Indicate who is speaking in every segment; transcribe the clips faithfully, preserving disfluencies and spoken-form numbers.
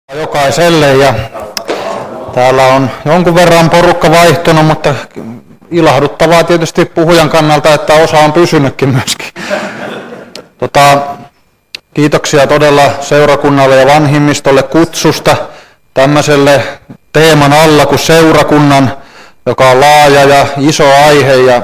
Speaker 1: Jokaiselle ja täällä on jonkun verran porukka vaihtunut, mutta ilahduttavaa tietysti puhujan kannalta, että osa on pysynytkin myöskin. Tota, kiitoksia todella seurakunnalle ja vanhimmistolle kutsusta tämmöiselle teeman alla kuin seurakunnan, joka on laaja ja iso aihe ja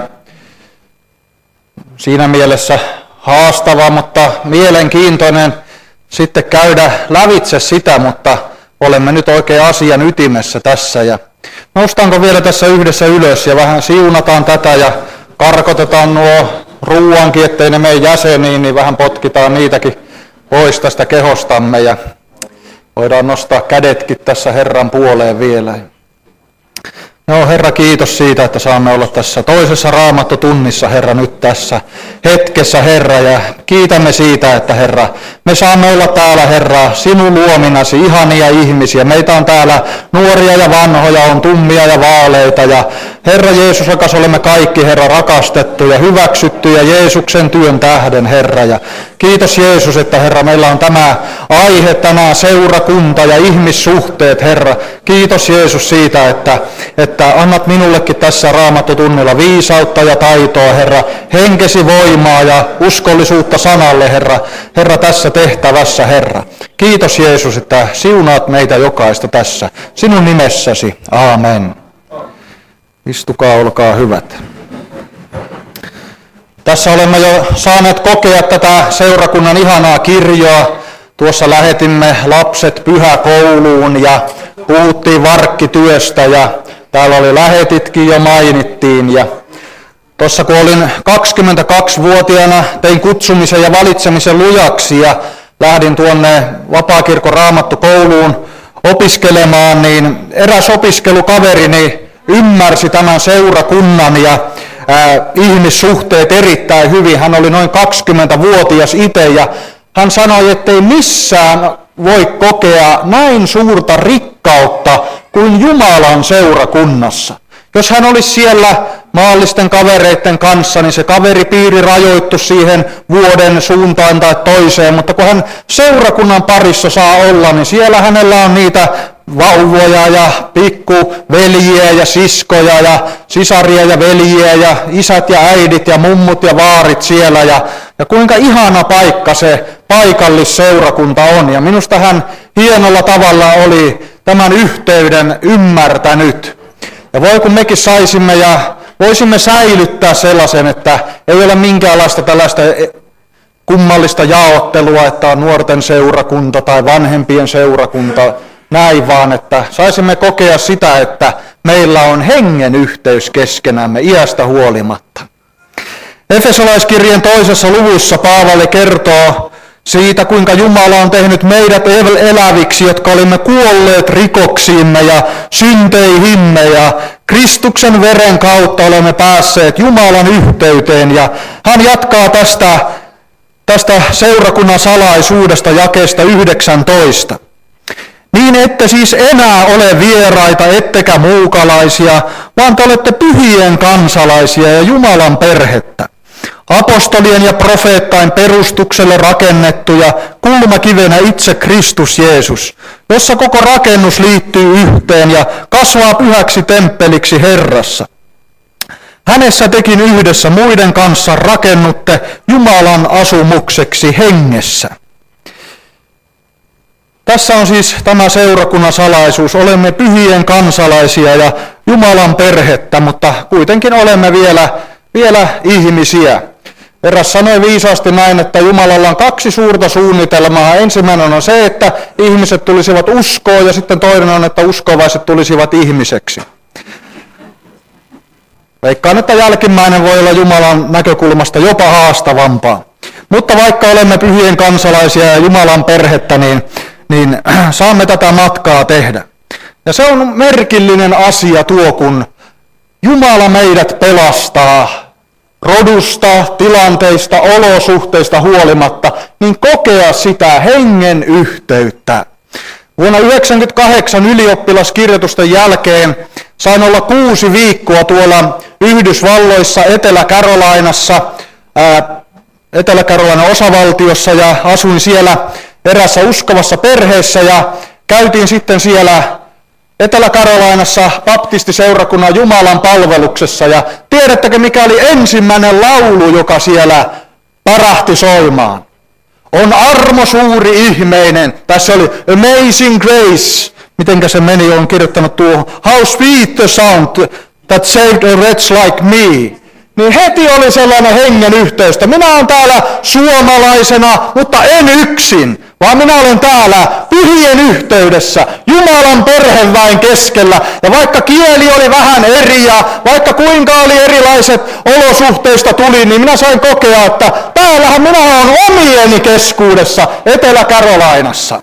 Speaker 1: siinä mielessä haastava, mutta mielenkiintoinen sitten käydä lävitse sitä, mutta olemme nyt oikein asian ytimessä tässä. Ja noustaanko vielä tässä yhdessä ylös ja vähän siunataan tätä ja karkotetaan nuo ruuankin, ettei ne mene jäseniin, niin vähän potkitaan niitäkin pois tästä kehostamme ja voidaan nostaa kädetkin tässä Herran puoleen vielä. Joo, Herra, kiitos siitä, että saamme olla tässä toisessa Raamattotunnissa, Herra, nyt tässä hetkessä, Herra, ja kiitämme siitä, että Herra, me saamme olla täällä, Herra, sinun luominasi, ihania ihmisiä. Meitä on täällä nuoria ja vanhoja, on tummia ja vaaleita, ja Herra Jeesus, rakas, olemme kaikki, Herra, rakastettuja, hyväksyttyjä Jeesuksen työn tähden, Herra, ja kiitos Jeesus, että Herra, meillä on tämä aihe tänään, seurakunta ja ihmissuhteet, Herra. Kiitos Jeesus siitä, että, että annat minullekin tässä Raamattotunnilla viisautta ja taitoa, Herra, henkesi voimaa ja uskollisuutta sanalle, Herra, Herra, tässä tehtävässä, Herra. Kiitos Jeesus, että siunaat meitä jokaista tässä. Sinun nimessäsi. Aamen. Istukaa, olkaa hyvät. Tässä olemme jo saaneet kokea tätä seurakunnan ihanaa kirjoa. Tuossa lähetimme lapset pyhäkouluun ja puhuttiin varkkityöstä ja täällä oli lähetitkin jo mainittiin. Ja tuossa kun olin kaksikymmentäkaksivuotiaana, tein kutsumisen ja valitsemisen lujaksi ja lähdin tuonne Vapaakirkon Raamattokouluun opiskelemaan, niin eräs opiskelukaverini ymmärsi tämän seurakunnan ja ää, ihmissuhteet erittäin hyvin. Hän oli noin kaksikymmentävuotias itse ja hän sanoi, ettei missään voi kokea näin suurta rikkautta kuin Jumalan seurakunnassa. Jos hän olisi siellä maallisten kavereiden kanssa, niin se kaveripiiri rajoittui siihen vuoden suuntaan tai toiseen, mutta kun hän seurakunnan parissa saa olla, niin siellä hänellä on niitä vauvoja ja pikkuveljiä ja siskoja ja sisaria ja veljiä ja isät ja äidit ja mummut ja vaarit siellä ja, ja kuinka ihana paikka se paikallisseurakunta on. Ja minusta hän hienolla tavalla oli tämän yhteyden ymmärtänyt. Ja voi kun mekin saisimme ja voisimme säilyttää sellaisen, että ei ole minkäänlaista tällaista kummallista jaottelua, että on nuorten seurakunta tai vanhempien seurakunta, näin vaan, että saisimme kokea sitä, että meillä on hengen yhteys keskenämme iästä huolimatta. Efesolaiskirjeen toisessa luvussa Paavali kertoo siitä, kuinka Jumala on tehnyt meidät eläviksi, jotka olimme kuolleet rikoksiimme ja synteihimme ja Kristuksen veren kautta olemme päässeet Jumalan yhteyteen. Ja hän jatkaa tästä, tästä seurakunnan salaisuudesta jakeesta yhdeksäntoista. Niin ette siis enää ole vieraita ettekä muukalaisia, vaan te olette pyhien kansalaisia ja Jumalan perhettä. Apostolien ja profeettain perustukselle rakennettuja kulmakivenä itse Kristus Jeesus, jossa koko rakennus liittyy yhteen ja kasvaa pyhäksi temppeliksi Herrassa. Hänessä tekin yhdessä muiden kanssa rakennutte Jumalan asumukseksi hengessä. Tässä on siis tämä seurakunnan salaisuus. Olemme pyhien kansalaisia ja Jumalan perhettä, mutta kuitenkin olemme vielä, vielä ihmisiä. Eräs sanoi viisaasti näin, että Jumalalla on kaksi suurta suunnitelmaa. Ensimmäinen on se, että ihmiset tulisivat uskoon ja sitten toinen on, että uskovaiset tulisivat ihmiseksi. Veikkaan, että jälkimmäinen voi olla Jumalan näkökulmasta jopa haastavampaa. Mutta vaikka olemme pyhien kansalaisia ja Jumalan perhettä, niin niin saamme tätä matkaa tehdä. Ja se on merkillinen asia tuo, kun Jumala meidät pelastaa rodusta, tilanteista, olosuhteista huolimatta, niin kokea sitä hengen yhteyttä. Vuonna yhdeksänkymmentäkahdeksan ylioppilaskirjoitusten jälkeen sain olla kuusi viikkoa tuolla Yhdysvalloissa, Etelä-Carolinassa, ää, Etelä-Carolinan osavaltiossa ja asuin siellä erässä uskovassa perheessä ja käytiin sitten siellä Etelä-Karolainassa baptistiseurakunnan Jumalan palveluksessa. Ja tiedättekö, mikä oli ensimmäinen laulu, joka siellä parahti soimaan? On armo suuri ihmeinen. Tässä oli Amazing Grace. Mitenkä se meni, on kirjoittanut tuo How sweet the sound that saved a wretch like me. Niin heti oli sellainen hengen yhteys. Minä olen täällä suomalaisena, mutta en yksin, vaan minä olen täällä pyhien yhteydessä, Jumalan perheväen keskellä. Ja vaikka kieli oli vähän eri ja vaikka kuinka oli erilaiset olosuhteista tuli, niin minä sain kokea, että täällähän minä olen omieni keskuudessa Etelä-Karolainassa.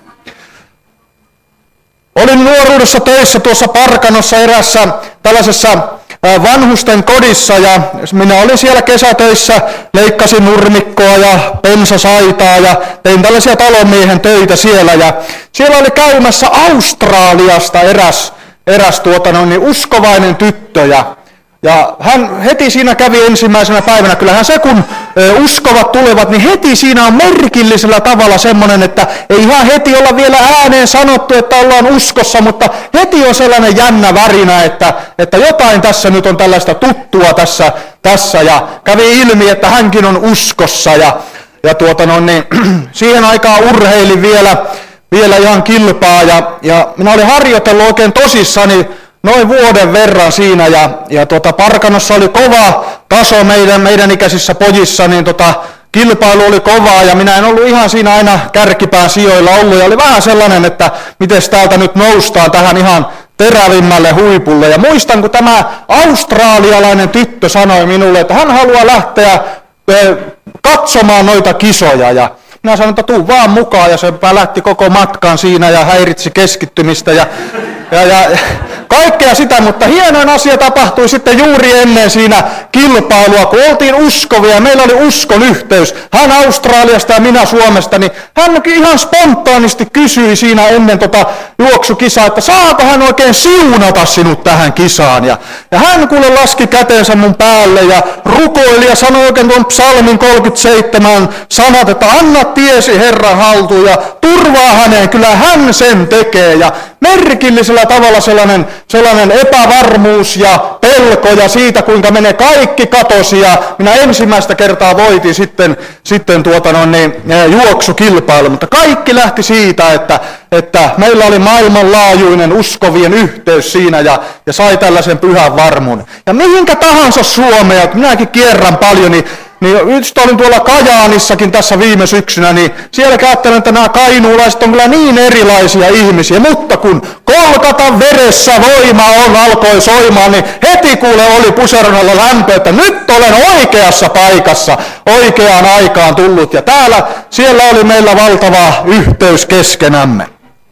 Speaker 1: Olin nuoruudessa töissä tuossa Parkanossa erässä tällaisessa vanhusten kodissa ja minä olin siellä kesätöissä, leikkasin nurmikkoa ja pensasaitaa ja tein tällaisia talonmiehen töitä siellä. Ja siellä oli käymässä Australiasta eräs, eräs tuota, no, niin uskovainen tyttö ja, ja hän heti siinä kävi ensimmäisenä päivänä, kyllähän se kun uskovat tulevat, niin heti siinä on merkillisellä tavalla semmoinen, että ei ihan heti olla vielä ääneen sanottu, että ollaan uskossa, mutta heti on sellainen jännä värinä, että, että jotain tässä nyt on tällaista tuttua tässä, tässä ja kävi ilmi, että hänkin on uskossa ja, ja tuota no, niin, siihen aikaan urheilin vielä, vielä ihan kilpaa ja, ja minä olin harjoitellut oikein tosissani noin vuoden verran siinä ja, ja tuota, Parkanossa oli kova taso meidän, meidän ikäisissä pojissa, niin tota, kilpailu oli kovaa ja minä en ollut ihan siinä aina kärkipään sijoilla ollut ja oli vähän sellainen, että miten täältä nyt noustaan tähän ihan terävimmälle huipulle. Ja muistan, kun tämä australialainen tyttö sanoi minulle, että hän haluaa lähteä e, katsomaan noita kisoja ja minä sanoin, että tuu vaan mukaan ja se lähti koko matkaan siinä ja häiritsi keskittymistä ja, ja, ja kaikkea sitä, mutta hienoin asia tapahtui sitten juuri ennen siinä kilpailua, kun oltiin uskovia ja meillä oli uskon yhteys. Hän Australiasta ja minä Suomesta, niin hän ihan spontaanisti kysyi siinä ennen tota juoksukisaa, että saako hän oikein siunata sinut tähän kisaan. Ja, ja hän kuule laski käteensä mun päälle ja rukoili ja sanoi oikein tuon psalmin kolmekymmentäseitsemän sanat, että anna tiesi Herran haltuun ja turvaa häneen, kyllä hän sen tekee. Ja merkillisellä tavalla sellainen, sellainen epävarmuus ja pelko ja siitä, kuinka menee kaikki katosi ja minä ensimmäistä kertaa voitin sitten, sitten tuota no, niin, juoksukilpailu, mutta kaikki lähti siitä, että, että meillä oli maailmanlaajuinen uskovien yhteys siinä ja, ja sai tällaisen pyhän varmuuden. Ja mihinkä tahansa Suomea, kun minäkin kierrän paljon, niin Niin just olin tuolla Kajaanissakin tässä viime syksynä, niin siellä ajattelen, että nämä kainuulaiset on kyllä niin erilaisia ihmisiä, mutta kun Kolkatan veressä voima on, alkoi soimaan, niin heti kuule oli Puseronalla lämpö, että nyt olen oikeassa paikassa, oikeaan aikaan tullut, ja täällä, siellä oli meillä valtava yhteys keskenämme.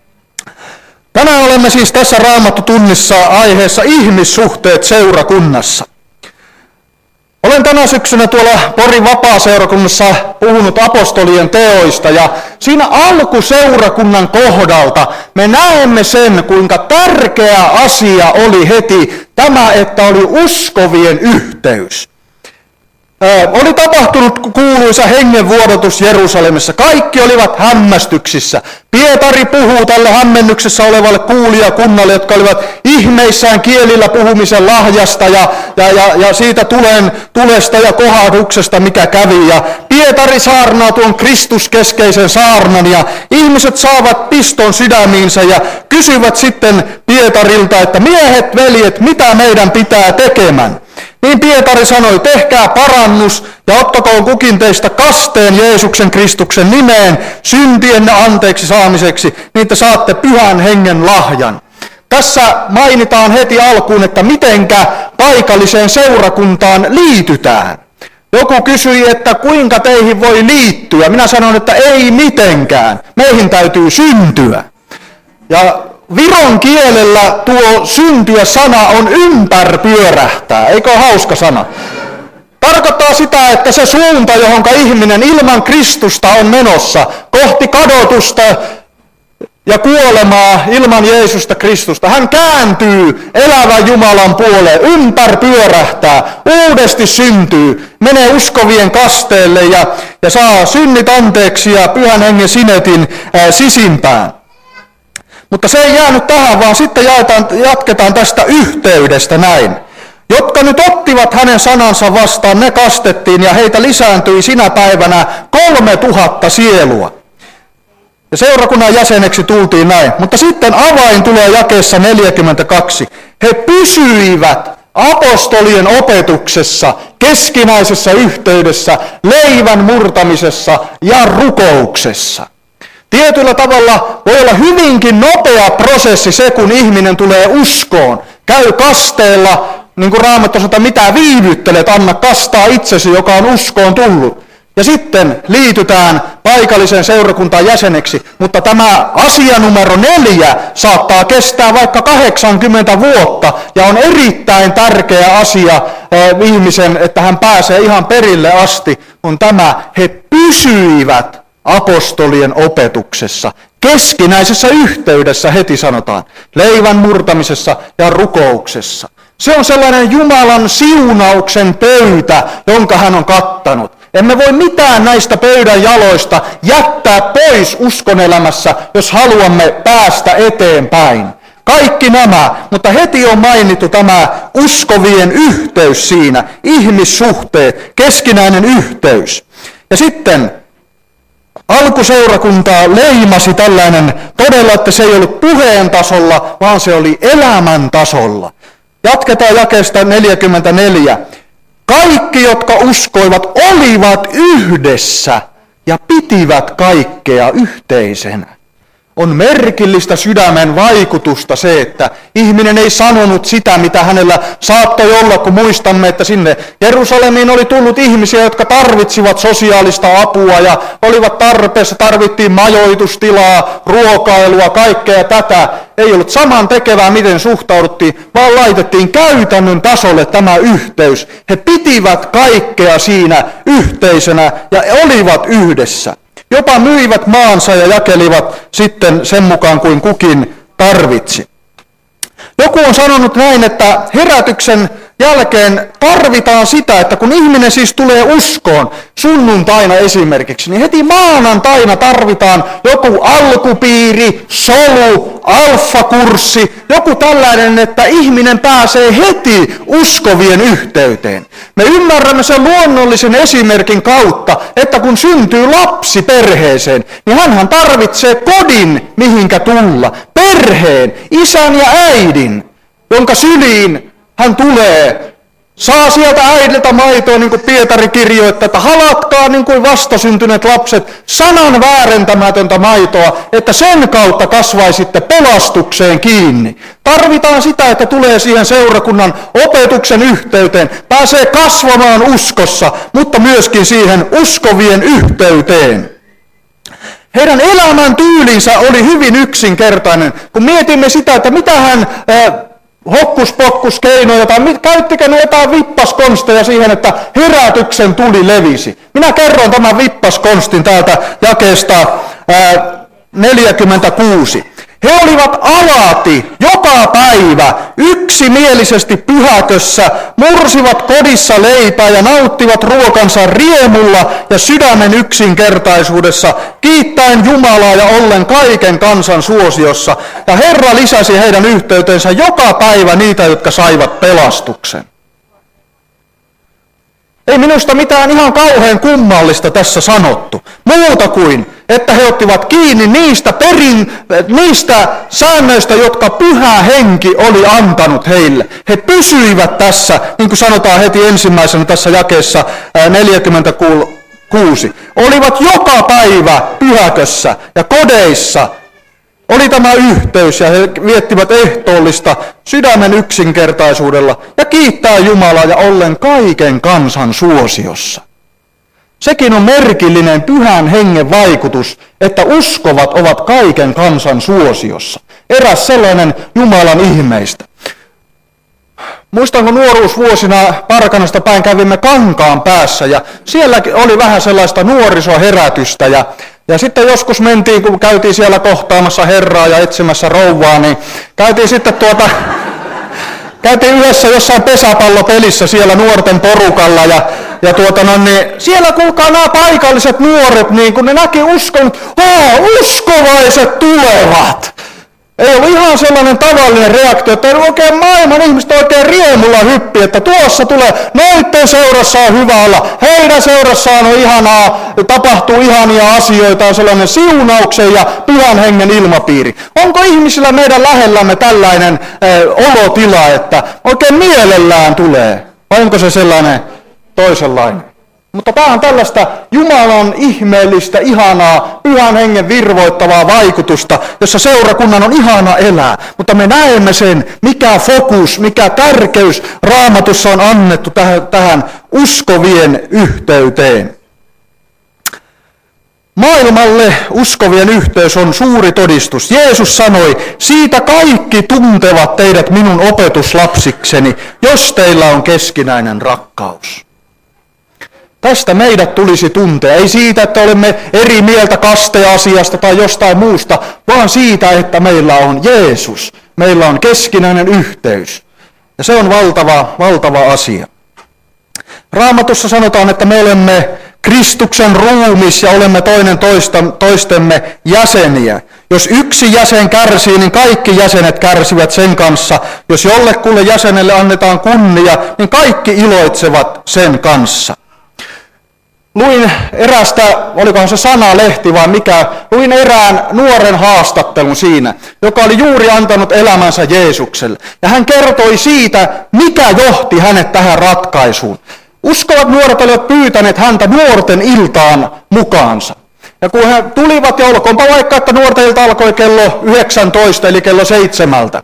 Speaker 1: Tänään olemme siis tässä Raamattutunnissa aiheessa ihmissuhteet seurakunnassa. Olen tänä syksynä tuolla Porin vapaaseurakunnassa puhunut apostolien teoista ja siinä alkuseurakunnan kohdalta me näemme sen, kuinka tärkeä asia oli heti tämä, että oli uskovien yhteys. Ö, oli tapahtunut kuuluisa hengenvuodatus Jerusalemissa. Kaikki olivat hämmästyksissä. Pietari puhuu tälle hämmennyksessä olevalle kuulijakunnalle, jotka olivat ihmeissään kielillä puhumisen lahjasta ja, ja, ja, ja siitä tulen, tulesta ja kohahduksesta, mikä kävi. Ja Pietari saarnaa tuon Kristuskeskeisen saarnan ja ihmiset saavat piston sydämiinsä ja kysyvät sitten Pietarilta, että miehet, veljet, mitä meidän pitää tekemään? Niin Pietari sanoi, tehkää parannus ja ottakoon kukin teistä kasteen Jeesuksen Kristuksen nimeen syntienne anteeksi saamiseksi, niin te saatte pyhän hengen lahjan. Tässä mainitaan heti alkuun, että mitenkä paikalliseen seurakuntaan liitytään. Joku kysyi, että kuinka teihin voi liittyä. Minä sanon, että ei mitenkään. Meihin täytyy syntyä. Ja viron kielellä tuo syntyä sana on ympärpyörähtää, eikö ole hauska sana? Tarkoittaa sitä, että se suunta, johon ihminen ilman Kristusta on menossa, kohti kadotusta ja kuolemaa ilman Jeesusta Kristusta, hän kääntyy elävän Jumalan puoleen, ympärpyörähtää, uudesti syntyy, menee uskovien kasteelle ja, ja saa synnit anteeksi ja pyhän hengen sinetin ää, sisimpään. Mutta se ei jäänyt tähän, vaan sitten jaetaan, jatketaan tästä yhteydestä näin. Jotka nyt ottivat hänen sanansa vastaan, ne kastettiin ja heitä lisääntyi sinä päivänä kolme tuhatta sielua. Ja seurakunnan jäseneksi tultiin näin. Mutta sitten avain tulee jakeessa neljäkymmentäkaksi. He pysyivät apostolien opetuksessa, keskinäisessä yhteydessä, leivän murtamisessa ja rukouksessa. Tietyllä tavalla voi olla hyvinkin nopea prosessi se, kun ihminen tulee uskoon. Käy kasteella, niin kuin Raamattu sanoo, mitä viivyttelet, anna kastaa itsesi, joka on uskoon tullut. Ja sitten liitytään paikalliseen seurakuntaan jäseneksi, mutta tämä asia numero neljä saattaa kestää vaikka kahdeksankymmentä vuotta ja on erittäin tärkeä asia eh, ihmisen, että hän pääsee ihan perille asti, on tämä, he pysyivät apostolien opetuksessa, keskinäisessä yhteydessä heti sanotaan, leivän murtamisessa ja rukouksessa. Se on sellainen Jumalan siunauksen pöytä, jonka hän on kattanut. Emme voi mitään näistä pöydän jaloista jättää pois uskonelämässä, jos haluamme päästä eteenpäin. Kaikki nämä, mutta heti on mainittu tämä uskovien yhteys siinä, ihmissuhteet, keskinäinen yhteys. Ja sitten alkuseurakuntaa leimasi tällainen todella, että se ei ollut puheen tasolla, vaan se oli elämän tasolla. Jatketaan jakeesta neljäkymmentäneljä. Kaikki, jotka uskoivat, olivat yhdessä ja pitivät kaikkea yhteisenä. On merkillistä sydämen vaikutusta se, että ihminen ei sanonut sitä, mitä hänellä saattoi olla, kun muistamme, että sinne Jerusalemiin oli tullut ihmisiä, jotka tarvitsivat sosiaalista apua ja olivat tarpeessa, tarvittiin majoitustilaa, ruokailua, kaikkea tätä. Ei ollut saman tekevää, miten suhtauduttiin, vaan laitettiin käytännön tasolle tämä yhteys. He pitivät kaikkea siinä yhteisönä ja olivat yhdessä. Jopa myivät maansa ja jakelivat sitten sen mukaan kuin kukin tarvitsi. Joku on sanonut näin, että herätyksen jälkeen tarvitaan sitä, että kun ihminen siis tulee uskoon, sunnuntaina esimerkiksi, niin heti maanantaina tarvitaan joku alkupiiri, solu, alfakurssi, joku tällainen, että ihminen pääsee heti uskovien yhteyteen. Me ymmärrämme sen luonnollisen esimerkin kautta, että kun syntyy lapsi perheeseen, niin hänhän tarvitsee kodin, mihinkä tulla, perheen, isän ja äidin, jonka syliin hän tulee, saa sieltä äidiltä maitoa, niin kuin Pietari kirjoittaa, että halatkaa niin kuin vastasyntyneet lapset sanan väärentämätöntä maitoa, että sen kautta kasvaisitte pelastukseen kiinni. Tarvitaan sitä, että tulee siihen seurakunnan opetuksen yhteyteen, pääsee kasvamaan uskossa, mutta myöskin siihen uskovien yhteyteen. Heidän elämän tyylinsä oli hyvin yksinkertainen, kun mietimme sitä, että mitä hän äh, hokkuspokkuskeinoja tai käyttikö ne jotain vippaskonsteja siihen, että herätyksen tuli levisi. Minä kerron tämän vippaskonstin täältä jakeesta ää, neljäkymmentäkuusi. He olivat alati joka päivä yksimielisesti pyhäkössä, mursivat kodissa leipää ja nauttivat ruokansa riemulla ja sydämen yksinkertaisuudessa, kiittäen Jumalaa ja ollen kaiken kansan suosiossa. Ja Herra lisäsi heidän yhteytensä joka päivä niitä, jotka saivat pelastuksen. Ei minusta mitään ihan kauhean kummallista tässä sanottu, muuta kuin, että he ottivat kiinni niistä, perin, niistä säännöistä, jotka Pyhä Henki oli antanut heille. He pysyivät tässä, niin kuin sanotaan heti ensimmäisenä tässä jakeessa neljäkymmentäkuusi. Olivat joka päivä pyhäkössä ja kodeissa. Oli tämä yhteys ja he viettivät ehtoollista sydämen yksinkertaisuudella ja kiittää Jumalaa ja ollen kaiken kansan suosiossa. Sekin on merkillinen Pyhän Hengen vaikutus, että uskovat ovat kaiken kansan suosiossa. Eräs sellainen Jumalan ihmeistä. Muistanko nuoruusvuosina Parkanasta päin kävimme Kankaan päässä ja siellä oli vähän sellaista nuorisoherätystä ja Ja sitten joskus mentiin, kun käytiin siellä kohtaamassa Herraa ja etsimässä rouvaa, niin käytiin sitten tuota, käytiin yhdessä jossain pesäpallopelissä siellä nuorten porukalla ja, ja tuota no niin, siellä kuulkaa nämä paikalliset nuoret, niin kun ne näki uskon, aa, uskovaiset tulevat. Ei ollut ihan sellainen tavallinen reaktio, että oikein maailman ihmiset oikein riemulla hyppi, että tuossa tulee, noitten seurassa on hyvä olla, heidän seurassaan on ihanaa, tapahtuu ihania asioita, on sellainen siunauksen ja pyhän hengen ilmapiiri. Onko ihmisillä meidän lähellämme tällainen eh, olotila, että oikein mielellään tulee, vai onko se sellainen toisenlainen? Mutta tämä on tällaista Jumalan ihmeellistä, ihanaa, pyhän hengen virvoittavaa vaikutusta, jossa seurakunnan on ihana elää. Mutta me näemme sen, mikä fokus, mikä tärkeys Raamatussa on annettu tähän, tähän uskovien yhteyteen. Maailmalle uskovien yhteys on suuri todistus. Jeesus sanoi, siitä kaikki tuntevat teidät minun opetuslapsikseni, jos teillä on keskinäinen rakkaus. Tästä meidät tulisi tuntea, ei siitä, että olemme eri mieltä kasteasiasta tai jostain muusta, vaan siitä, että meillä on Jeesus, meillä on keskinäinen yhteys. Ja se on valtava, valtava asia. Raamatussa sanotaan, että me olemme Kristuksen ruumis ja olemme toinen toista, toistemme jäseniä. Jos yksi jäsen kärsii, niin kaikki jäsenet kärsivät sen kanssa. Jos jollekulle jäsenelle annetaan kunnia, niin kaikki iloitsevat sen kanssa. Luin erästä, olikohan se Sanalehti vai mikä, luin erään nuoren haastattelun siinä, joka oli juuri antanut elämänsä Jeesukselle. Ja hän kertoi siitä, mikä johti hänet tähän ratkaisuun. Uskovat nuoret olivat pyytäneet häntä nuorten iltaan mukaansa. Ja kun he tulivat, ja olkoonpa vaikka, että nuorten ilta alkoi kello yhdeksäntoista, eli kello seitsemältä.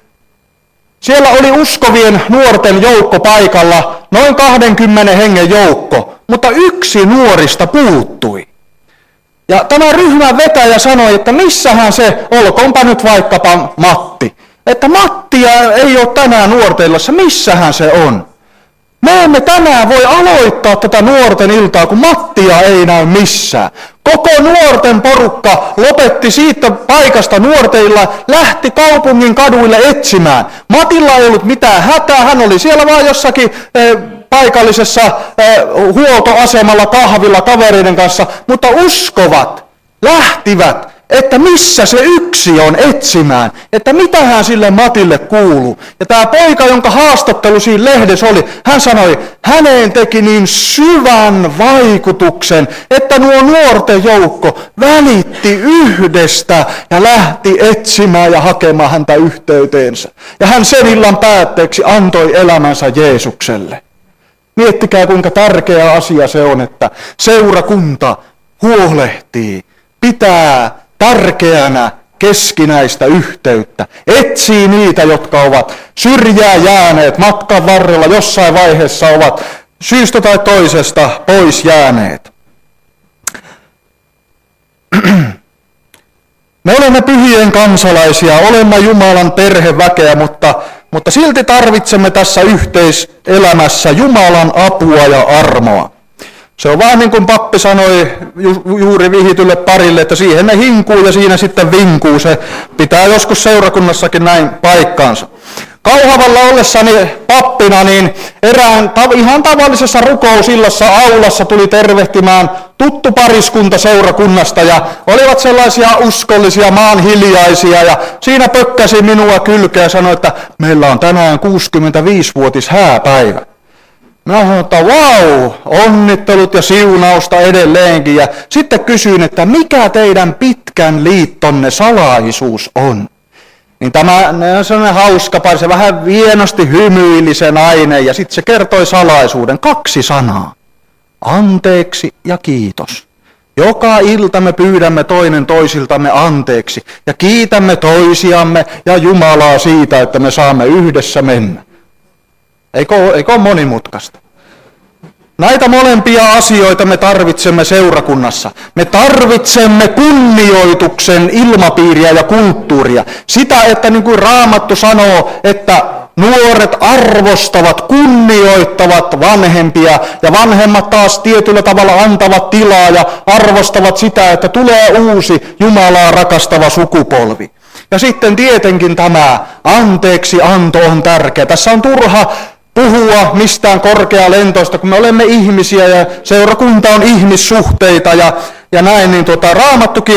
Speaker 1: Siellä oli uskovien nuorten joukko paikalla, noin kahdenkymmenen hengen joukko, mutta yksi nuorista puuttui. Ja tämä ryhmän vetäjä sanoi, että missähän se, olkoonpa nyt vaikkapa Matti. Että Mattia ei ole tänään nuorteillassa, missähän se on. Me emme tänään voi aloittaa tätä nuorten iltaa, kun Mattia ei näy missään. Koko nuorten porukka lopetti siitä paikasta nuorteilla, lähti kaupungin kaduille etsimään. Matilla ei ollut mitään hätää, hän oli siellä vaan jossakin eh, paikallisessa eh, huoltoasemalla kahvilla kavereiden kanssa, mutta uskovat lähtivät, että missä se yksi on etsimään, että mitähän sille Matille kuuluu. Ja tämä poika, jonka haastattelu siinä lehdessä oli, hän sanoi, häneen teki niin syvän vaikutuksen, että nuo nuorten joukko välitti yhdestä ja lähti etsimään ja hakemaan häntä yhteyteensä. Ja hän sen illan päätteeksi antoi elämänsä Jeesukselle. Miettikää, kuinka tärkeä asia se on, että seurakunta huolehtii, pitää tärkeänä keskinäistä yhteyttä. Etsii niitä, jotka ovat syrjään jääneet matkan varrella, jossain vaiheessa ovat syystä tai toisesta pois jääneet. Me olemme pyhien kansalaisia, olemme Jumalan perheväkeä, mutta, mutta silti tarvitsemme tässä yhteiselämässä Jumalan apua ja armoa. Se on vaan niin kuin pappi sanoi ju- juuri vihitylle parille, että siihen ne hinkuu ja siinä sitten vinkuu. Se pitää joskus seurakunnassakin näin paikkaansa. Kauhavalla ollessani pappina, niin erään tav- ihan tavallisessa rukousillassa aulassa tuli tervehtimään tuttu pariskunta seurakunnasta ja olivat sellaisia uskollisia, maanhiljaisia ja siinä pökkäsi minua kylkeä ja sanoi, että meillä on tänään kuusikymmentäviisivuotis hääpäivä. Minä sanoin, että vau, onnittelut ja siunausta edelleenkin. Ja sitten kysyin, että mikä teidän pitkän liittonne salaisuus on? Niin tämä on sellainen hauska pari, se vähän vienosti hymyili se nainen ja sitten se kertoi salaisuuden. Kaksi sanaa. Anteeksi ja kiitos. Joka ilta me pyydämme toinen toisiltamme anteeksi ja kiitämme toisiamme ja Jumalaa siitä, että me saamme yhdessä mennä. Eikö, eikö ole monimutkaista? Näitä molempia asioita me tarvitsemme seurakunnassa. Me tarvitsemme kunnioituksen ilmapiiriä ja kulttuuria. Sitä, että niin kuin Raamattu sanoo, että nuoret arvostavat, kunnioittavat vanhempia ja vanhemmat taas tietyllä tavalla antavat tilaa ja arvostavat sitä, että tulee uusi Jumalaa rakastava sukupolvi. Ja sitten tietenkin tämä anteeksi anto on tärkeä. Tässä on turha puhua mistään korkealentoista, kun me olemme ihmisiä ja seurakunta on ihmissuhteita ja, ja näin, niin tuota, Raamattukin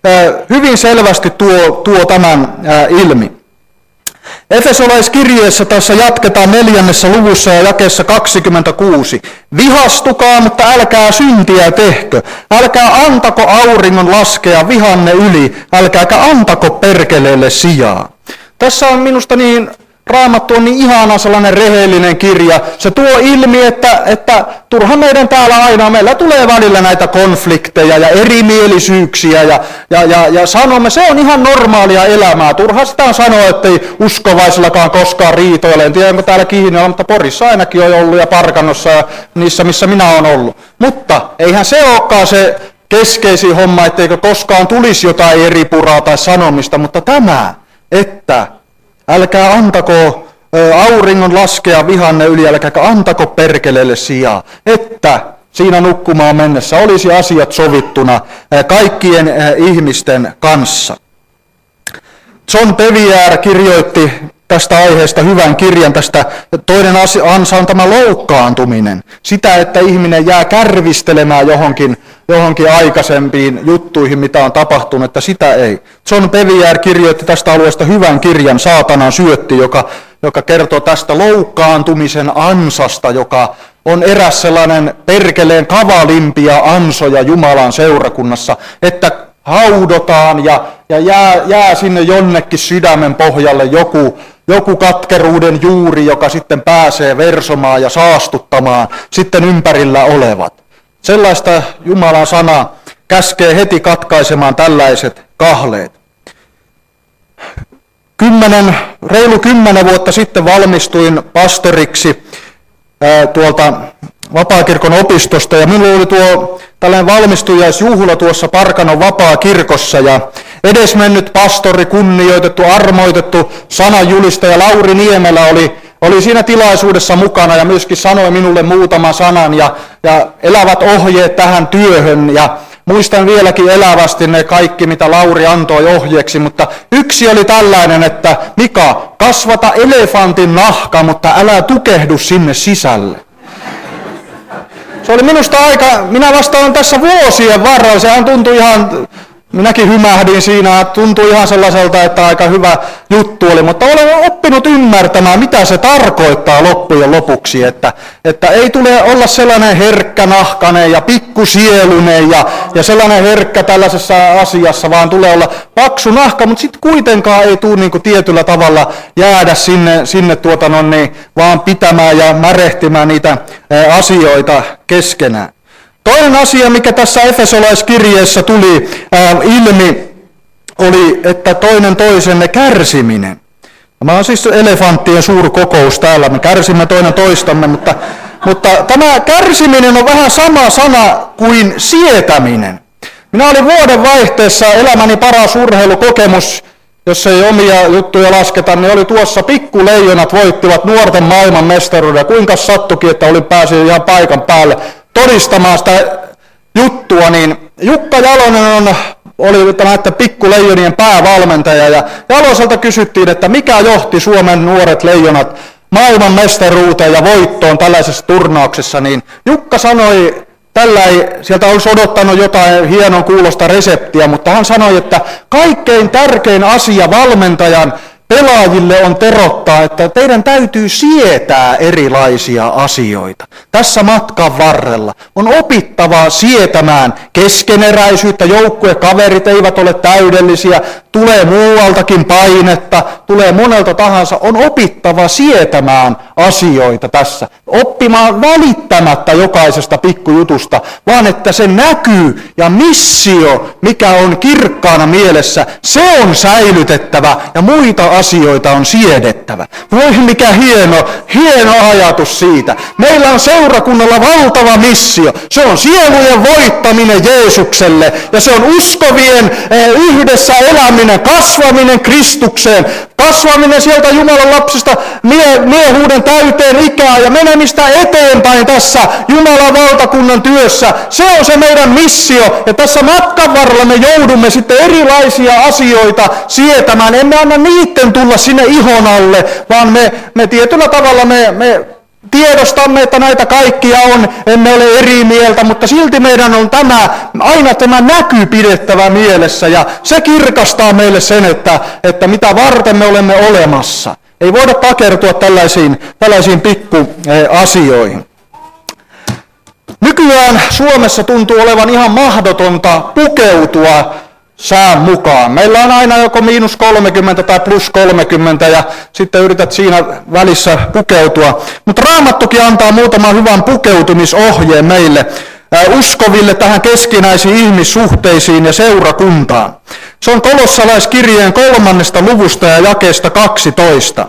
Speaker 1: hyvin selvästi tuo, tuo tämän ilmi. Efesolaiskirjeessä tässä jatketaan neljännessä luvussa ja jakeessa kaksikymmentäkuusi. Vihastukaa, mutta älkää syntiä tehkö. Älkää antako auringon laskea vihanne yli. Älkääkä antako perkeleelle sijaa. Tässä on minusta niin, Raamattu on niin ihana sellainen rehellinen kirja. Se tuo ilmi, että, että turha meidän täällä aina, meillä tulee välillä näitä konflikteja ja erimielisyyksiä ja, ja, ja, ja sanomme, se on ihan normaalia elämää. Turha sitä on sanoa, ettei uskovaisillakaan koskaan riitoile. En tiedä, onko täällä Kihniöllä, mutta Porissa ainakin on ollut ja Parkanossa ja niissä, missä minä olen ollut. Mutta eihän se olekaan se keskeisin homma, etteikö koskaan tulisi jotain eripuraa tai sanomista, mutta tämä, että älkää antako auringon laskea vihanne yli, älkääkä antako perkeleelle sijaa, että siinä nukkumaan mennessä olisi asiat sovittuna kaikkien ihmisten kanssa. John Bevere kirjoitti tästä aiheesta hyvän kirjan. Tästä toinen ansa on tämä loukkaantuminen. Sitä, että ihminen jää kärvistelemään johonkin, johonkin aikaisempiin juttuihin, mitä on tapahtunut, että sitä ei. John Bevere kirjoitti tästä alueesta hyvän kirjan, Saatanan syötti, joka, joka kertoo tästä loukkaantumisen ansasta, joka on eräs sellainen perkeleen kavalimpia ansoja Jumalan seurakunnassa, että haudotaan ja, ja jää, jää sinne jonnekin sydämen pohjalle joku, joku katkeruuden juuri, joka sitten pääsee versomaan ja saastuttamaan sitten ympärillä olevat. Sellaista Jumalan sana käskee heti katkaisemaan tällaiset kahleet. Kymmenen, reilu kymmenen vuotta sitten valmistuin pastoriksi ää, tuolta Vapaakirkon opistosta ja minulla oli tuo tällainen valmistujaisjuhla tuossa Parkanon Vapaakirkossa ja edesmennyt pastori, kunnioitettu, armoitettu sananjulistaja Lauri Niemelä oli, oli siinä tilaisuudessa mukana ja myöskin sanoi minulle muutaman sanan ja, ja elävät ohjeet tähän työhön ja muistan vieläkin elävästi ne kaikki, mitä Lauri antoi ohjeeksi, mutta yksi oli tällainen, että Mika, kasvata elefantin nahka, mutta älä tukehdu sinne sisälle. Se oli minusta aika, minä vastaan tässä vuosien varrella, sehän tuntui ihan, minäkin hymähdin siinä, tuntui ihan sellaiselta, että aika hyvä juttu oli, mutta olen oppinut ymmärtämään, mitä se tarkoittaa loppujen lopuksi, että, että ei tule olla sellainen herkkänahkainen ja pikkusielunen ja, ja sellainen herkkä tällaisessa asiassa, vaan tulee olla paksu nahka, mutta sitten kuitenkaan ei tule niin kuin tietyllä tavalla jäädä sinne, sinne tuota no niin, vaan pitämään ja märehtimään niitä asioita keskenään. Toinen asia, mikä tässä Efesolaiskirjeessä tuli ää, ilmi, oli, että toinen toisenne kärsiminen. Tämä on siis elefanttien suurkokous täällä, me kärsimme toinen toistamme, mutta, mutta tämä kärsiminen on vähän sama sana kuin sietäminen. Minä olin vuoden vaihteessa elämäni paras urheilukokemus, jos ei omia juttuja lasketa, niin oli tuossa Pikkuleijonat voittivat nuorten maailmanmestaruuden. Ja kuinka sattukin, että olin päässyt ihan paikan päälle todistamaan sitä juttua, niin Jukka Jalonen on, oli tämä Pikkuleijonien päävalmentaja, ja Jaloselta kysyttiin, että mikä johti Suomen nuoret leijonat maailmanmestaruuteen ja voittoon tällaisessa turnauksessa, niin Jukka sanoi, tällä ei, sieltä olisi odottanut jotain hienon kuulosta reseptiä, mutta hän sanoi, että kaikkein tärkein asia valmentajan pelaajille on terottaa, että teidän täytyy sietää erilaisia asioita. Tässä matkan varrella on opittavaa sietämään keskeneräisyyttä, joukkuekaverit eivät ole täydellisiä, tulee muualtakin painetta, tulee monelta tahansa, on opittava sietämään asioita tässä. Oppimaan välittämättä jokaisesta pikkujutusta, vaan että se näkyy ja missio, mikä on kirkkaana mielessä, se on säilytettävä ja muita asioita on siedettävä. Voi mikä hieno, hieno ajatus siitä. Meillä on seurakunnalla valtava missio. Se on sielujen voittaminen Jeesukselle ja se on uskovien yhdessä eläminen, kasvaminen Kristukseen, kasvaminen sieltä Jumalan lapsista mie- miehuuden täyteen ikään ja menemistä eteenpäin tässä Jumalan valtakunnan työssä. Se on se meidän missio ja tässä matkan varrella me joudumme sitten erilaisia asioita sietämään. Emme anna niiden tulla sinne ihon alle, vaan me, me tietyllä tavalla me, me tiedostamme, että näitä kaikkia on, emme ole eri mieltä, mutta silti meidän on tämä, aina tämä näky pidettävä mielessä ja se kirkastaa meille sen, että, että mitä varten me olemme olemassa. Ei voida takertua tällaisiin, tällaisiin pikkuasioihin. Nykyään Suomessa tuntuu olevan ihan mahdotonta pukeutua sään mukaan. Meillä on aina joko miinus kolmekymmentä tai plus kolmekymmentä ja sitten yrität siinä välissä pukeutua. Mutta Raamattukin antaa muutaman hyvän pukeutumisohjeen meille uskoville tähän keskinäisiin ihmissuhteisiin ja seurakuntaan. Se on Kolossalaiskirjeen kolmannesta luvusta ja jakeesta kaksitoista.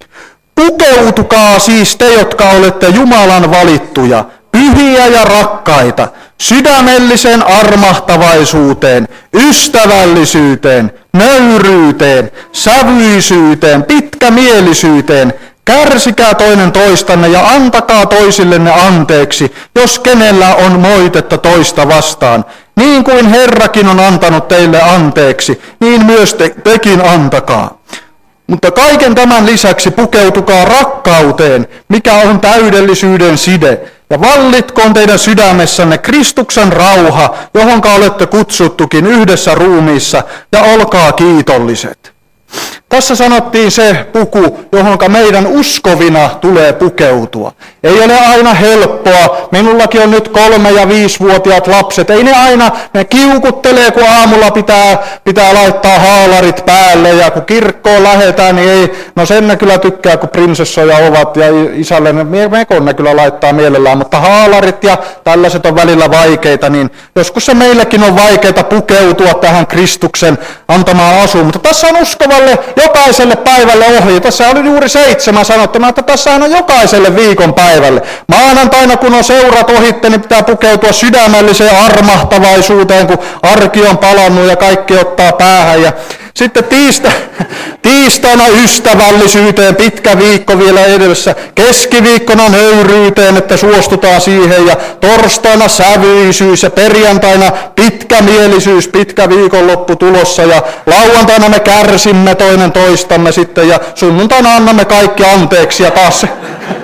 Speaker 1: Pukeutukaa siis te, jotka olette Jumalan valittuja, pyhiä ja rakkaita, sydämelliseen armahtavaisuuteen, ystävällisyyteen, nöyryyteen, sävyisyyteen, pitkämielisyyteen, kärsikää toinen toistanne ja antakaa toisillenne anteeksi, jos kenellä on moitetta toista vastaan. Niin kuin Herrakin on antanut teille anteeksi, niin myös te, tekin antakaa. Mutta kaiken tämän lisäksi pukeutukaa rakkauteen, mikä on täydellisyyden side. Ja vallitkoon teidän sydämessänne Kristuksen rauha, johonka olette kutsuttukin yhdessä ruumiissa, ja olkaa kiitolliset. Tässä sanottiin se puku, johonka meidän uskovina tulee pukeutua. Ei ole aina helppoa. Minullakin on nyt kolme- ja viisivuotiaat lapset. Ei ne aina, ne kiukuttelee, kun aamulla pitää, pitää laittaa haalarit päälle. Ja kun kirkkoon lähdetään, niin ei, no sen ne kyllä tykkää, kun prinsessoja ovat. Ja isälle ne mekon ne kyllä laittaa mielellään. Mutta haalarit ja tällaiset on välillä vaikeita. Niin joskus se meillekin on vaikeita pukeutua tähän Kristuksen antamaan asuun. Mutta tässä on uskovalle jokaiselle päivälle ohje. Tässä oli juuri seitsemän sanottuna, että tässä on jokaiselle viikon päivälle. Maanantaina, kun on seurat ohitte, niin pitää pukeutua sydämelliseen armahtavaisuuteen, kun arki on palannut ja kaikki ottaa päähän. Ja sitten tiista, tiistaina ystävällisyyteen, pitkä viikko vielä edessä. Keskiviikkona nöyryyteen, että suostutaan siihen. Ja torstaina sävyisyys ja perjantaina pitkämielisyys, pitkä viikonloppu tulossa. Ja lauantaina me kärsimme toinen toistamme sitten ja sunnuntaina annamme kaikki anteeksi ja taas se,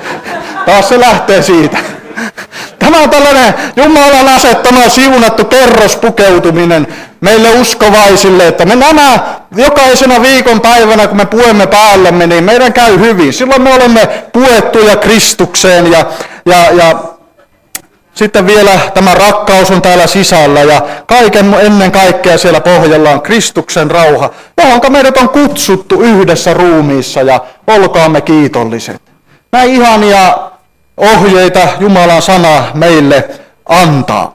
Speaker 1: taas se lähtee siitä. Tämä on tällainen Jumalan asettama siunattu kerrospukeutuminen meille uskovaisille, että me nämä jokaisena viikon päivänä, kun me puemme päällemme, niin meidän käy hyvin. Silloin me olemme puettuja Kristukseen ja, ja, ja sitten vielä tämä rakkaus on täällä sisällä ja kaiken ennen kaikkea siellä pohjalla on Kristuksen rauha, johonka meidät on kutsuttu yhdessä ruumiissa ja olkaamme kiitolliset. Näin ihania ohjeita Jumalan sana meille antaa.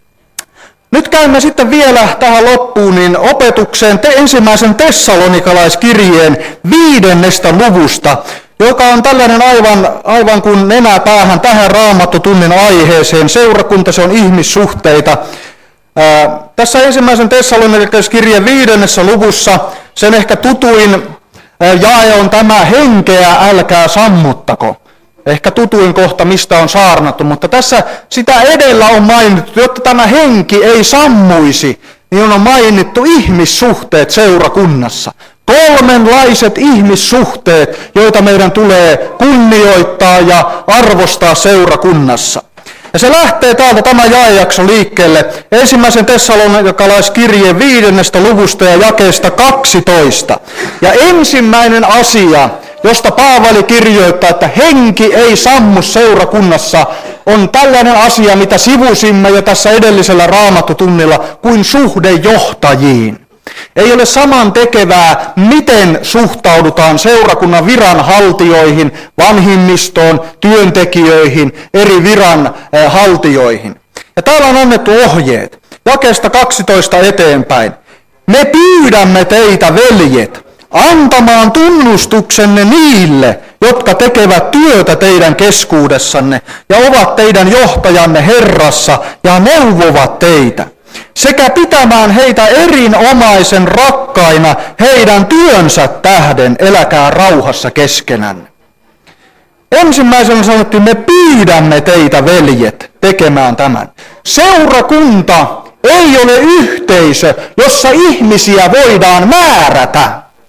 Speaker 1: Nyt käymme sitten vielä tähän loppuun niin opetukseen te ensimmäisen tessalonikalaiskirjeen viidennestä luvusta, joka on tällainen aivan, aivan kuin nenä päähän tähän raamattotunnin aiheeseen. Seurakunta, se on ihmissuhteita. Ää, tässä ensimmäisen tessalonikalaiskirjeen viidennessä luvussa sen ehkä tutuin ää, jae on tämä henkeä älkää sammuttako. Ehkä tutuin kohta, mistä on saarnattu, mutta tässä sitä edellä on mainittu, jotta tämä henki ei sammuisi, niin on mainittu ihmissuhteet seurakunnassa. Kolmenlaiset ihmissuhteet, joita meidän tulee kunnioittaa ja arvostaa seurakunnassa. Ja se lähtee täältä tämä jaejakso liikkeelle ensimmäisen tessalonikalaiskirjeen viidennestä luvusta ja jakeesta kaksitoista. Ja ensimmäinen asia, josta Paavali kirjoittaa, että henki ei sammu seurakunnassa, on tällainen asia, mitä sivusimme jo tässä edellisellä raamattutunnilla, kuin suhde johtajiin. Ei ole saman tekevää, miten suhtaudutaan seurakunnan viranhaltijoihin, vanhimmistoon, työntekijöihin, eri viranhaltijoihin. Ja täällä on annettu ohjeet. Jakeesta kaksitoista eteenpäin. Me pyydämme teitä, veljet, antamaan tunnustuksenne niille, jotka tekevät työtä teidän keskuudessanne ja ovat teidän johtajanne Herrassa ja neuvovat teitä, sekä pitämään heitä erinomaisen rakkaina heidän työnsä tähden, eläkää rauhassa keskenänne. Ensimmäisenä sanottiin, me pyydämme teitä, veljet, tekemään tämän. Seurakunta ei ole yhteisö, jossa ihmisiä voidaan määrätä.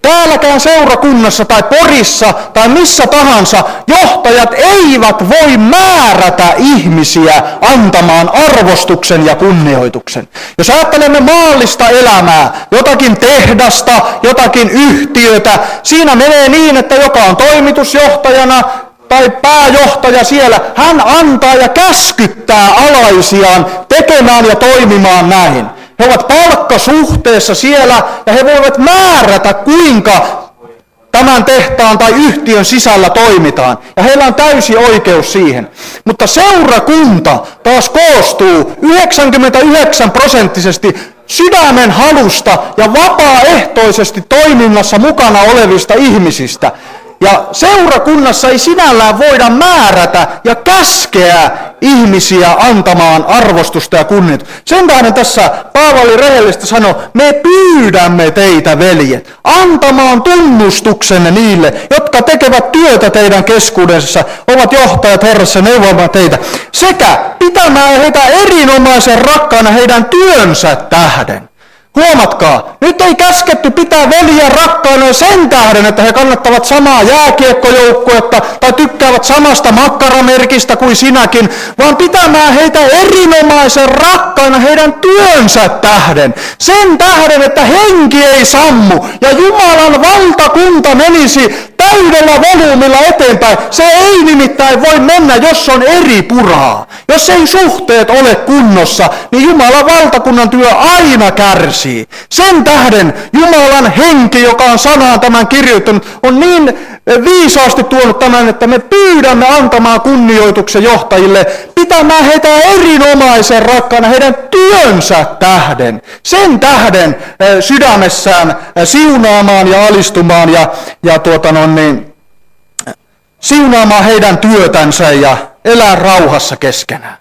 Speaker 1: Täälläkään seurakunnassa tai Porissa tai missä tahansa johtajat eivät voi määrätä ihmisiä antamaan arvostuksen ja kunnioituksen. Jos ajattelemme maallista elämää, jotakin tehdasta, jotakin yhtiötä, siinä menee niin, että joka on toimitusjohtajana tai pääjohtaja siellä, hän antaa ja käskyttää alaisiaan tekemään ja toimimaan näin. He ovat palkkasuhteessa siellä ja he voivat määrätä, kuinka tämän tehtaan tai yhtiön sisällä toimitaan. Ja heillä on täysi oikeus siihen. Mutta seurakunta taas koostuu yhdeksänkymmentäyhdeksän prosenttisesti sydämen halusta ja vapaaehtoisesti toiminnassa mukana olevista ihmisistä. Ja seurakunnassa ei sinällään voida määrätä ja käskeä ihmisiä antamaan arvostusta ja kunnioitusta. Sen tähden tässä Paavali rehellisesti sanoo, me pyydämme teitä, veljet, antamaan tunnustuksenne niille, jotka tekevät työtä teidän keskuudessa, ovat johtajat Herrassa neuvomaan teitä, sekä pitämään heitä erinomaisen rakkaana heidän työnsä tähden. Huomatkaa, nyt ei käsketty pitää veljiä rakkaana sen tähden, että he kannattavat samaa jääkiekkojoukkuetta tai tykkäävät samasta makkaramerkistä kuin sinäkin, vaan pitämään heitä erinomaisen rakkaana heidän työnsä tähden. Sen tähden, että henki ei sammu ja Jumalan valtakunta menisi täydellä volyymilla eteenpäin. Se ei nimittäin voi mennä, jos on eri puraa. Jos ei suhteet ole kunnossa, niin Jumalan valtakunnan työ aina kärsii. Sen tähden Jumalan henki, joka on sanaan tämän kirjoittanut, on niin viisaasti tuonut tämän, että me pyydämme antamaan kunnioituksen johtajille, pitämään heitä erinomaisen rakkaana heidän työnsä tähden. Sen tähden sydämessään siunaamaan ja alistumaan ja, ja tuota no niin, siunaamaan heidän työtänsä ja elää rauhassa keskenään.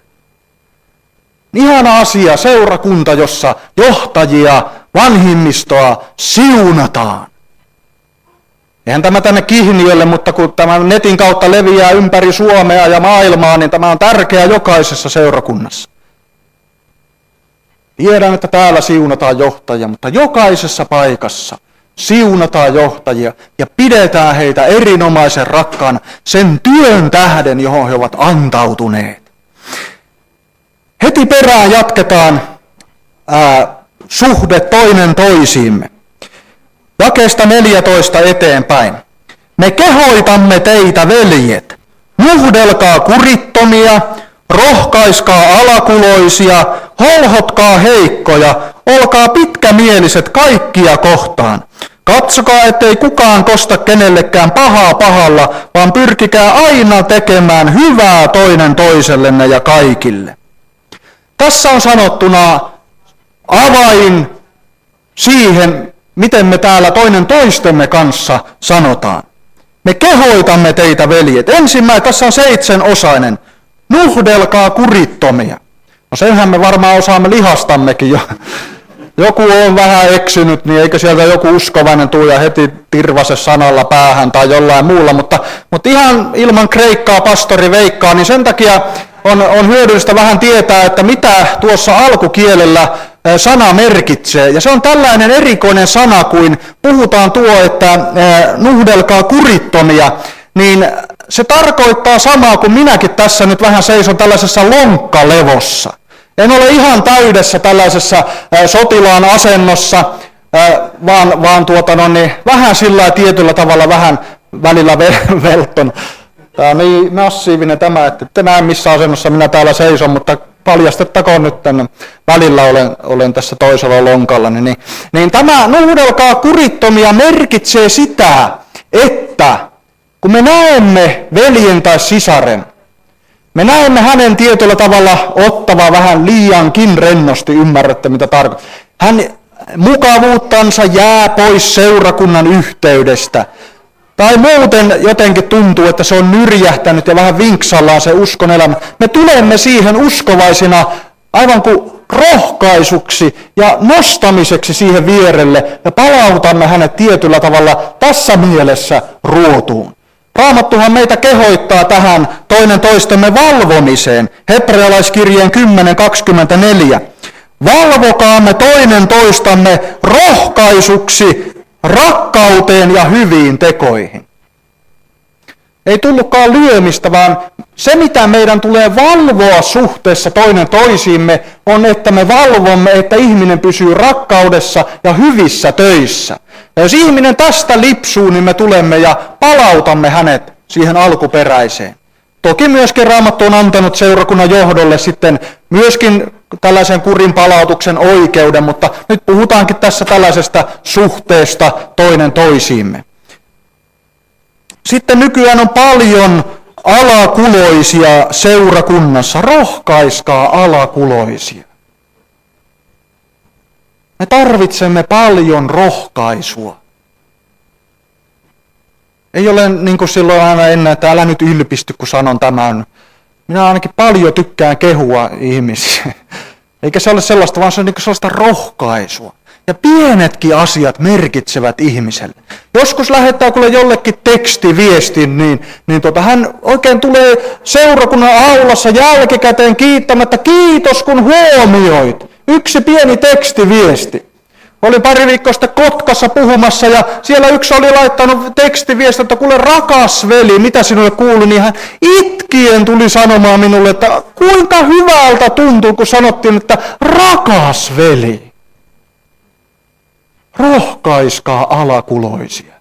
Speaker 1: Ihana asia, seurakunta, jossa johtajia, vanhimmistoa siunataan. Eihän tämä tänne Kihniölle, mutta kun tämä netin kautta leviää ympäri Suomea ja maailmaa, niin tämä on tärkeä jokaisessa seurakunnassa. Tiedän, että täällä siunataan johtajia, mutta jokaisessa paikassa siunataan johtajia ja pidetään heitä erinomaisen rakkaana sen työn tähden, johon he ovat antautuneet. Heti perään jatketaan ää, suhde toinen toisiimme. Jakeesta neljätoista eteenpäin. Me kehoitamme teitä, veljet, nuhdelkaa kurittomia, rohkaiskaa alakuloisia, holhotkaa heikkoja, olkaa pitkämieliset kaikkia kohtaan. Katsokaa, ettei kukaan kosta kenellekään pahaa pahalla, vaan pyrkikää aina tekemään hyvää toinen toisellenne ja kaikille. Tässä on sanottuna avain siihen, miten me täällä toinen toistemme kanssa sanotaan. Me kehoitamme teitä, veljet. Ensimmäinen, tässä on seitsemänosainen. Nuhdelkaa kurittomia. No senhän me varmaan osaamme lihastammekin jo. Joku on vähän eksynyt, niin eikö sieltä joku uskovainen tule ja heti tirvase sanalla päähän tai jollain muulla. Mutta, mutta ihan ilman kreikkaa pastori veikkaa, niin sen takia on, on hyödyllistä vähän tietää, että mitä tuossa alkukielellä sana merkitsee. Ja se on tällainen erikoinen sana, kuin puhutaan tuo, että nuhdelkaa kurittomia, niin se tarkoittaa samaa kuin minäkin tässä nyt vähän seison tällaisessa lonkkalevossa. En ole ihan täydessä tällaisessa sotilaan asennossa, vaan, vaan tuota, no niin, vähän sillä tietyllä tavalla vähän välillä velton. Tämä on niin massiivinen tämä, että ette näe missä asennossa minä täällä seison, mutta paljastettakoon nyt tänne. Välillä olen, olen tässä toisella lonkalla. Niin, niin tämä nuhdelkaa kurittomia merkitsee sitä, että kun me näemme veljen tai sisaren, me näemme hänen tietyllä tavalla ottavaa vähän liiankin rennosti, ymmärrätte mitä tarkoittaa. Hän mukavuuttansa jää pois seurakunnan yhteydestä. Tai muuten jotenkin tuntuu, että se on nyrjähtänyt ja vähän vinksallaan se uskon elämä. Me tulemme siihen uskovaisina aivan kuin rohkaisuksi ja nostamiseksi siihen vierelle ja palautamme hänet tietyllä tavalla tässä mielessä ruotuun. Raamattuhan meitä kehoittaa tähän toinen toistemme valvomiseen. Hebrealaiskirjeen kymmenen kaksikymmentäneljä. Valvokaamme toinen toistamme rohkaisuksi rakkauteen ja hyviin tekoihin. Ei tullutkaan lyömistä, vaan se mitä meidän tulee valvoa suhteessa toinen toisiimme on, että me valvomme, että ihminen pysyy rakkaudessa ja hyvissä töissä. Ja jos ihminen tästä lipsuu, niin me tulemme ja palautamme hänet siihen alkuperäiseen. Toki myöskin Raamattu on antanut seurakunnan johdolle sitten myöskin tällaisen kurin palautuksen oikeuden, mutta nyt puhutaankin tässä tällaisesta suhteesta toinen toisiimme. Sitten nykyään on paljon alakuloisia seurakunnassa. Rohkaiskaa alakuloisia. Me tarvitsemme paljon rohkaisua. Ei ole niin kuin silloin aina ennen, että älä nyt ylpisty, kun sanon tämän. Minä ainakin paljon tykkään kehua ihmisiä. Eikä se ole sellaista, vaan se on niin kuin sellaista rohkaisua. Ja pienetkin asiat merkitsevät ihmiselle. Joskus lähettää kuule jollekin tekstiviestin, niin, niin tota, hän oikein tulee seurakunnan aulassa jälkikäteen kiittämättä. Kiitos kun huomioit. Yksi pieni tekstiviesti. Olin pari viikkoa sitten Kotkassa puhumassa ja siellä yksi oli laittanut tekstiviesti, että kuule rakas veli, mitä sinulle kuului, niin hän itkien tuli sanomaan minulle, että kuinka hyvältä tuntuu, kun sanottiin, että rakas veli. Rohkaiskaa alakuloisia.